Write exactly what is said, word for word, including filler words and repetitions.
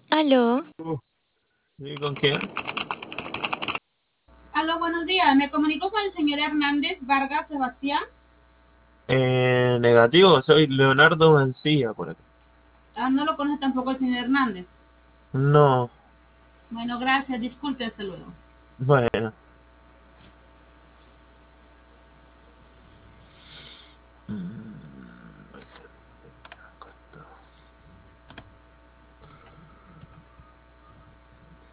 Aló, Uh, ¿Y con quién? Aló, buenos días. Me comunico con el señor Hernández Vargas Sebastián. Eh, negativo, soy Leonardo Mancilla por acá. Ah, no lo conoce tampoco el señor Hernández. No, Bueno, gracias. Disculpe, hasta luego. bueno.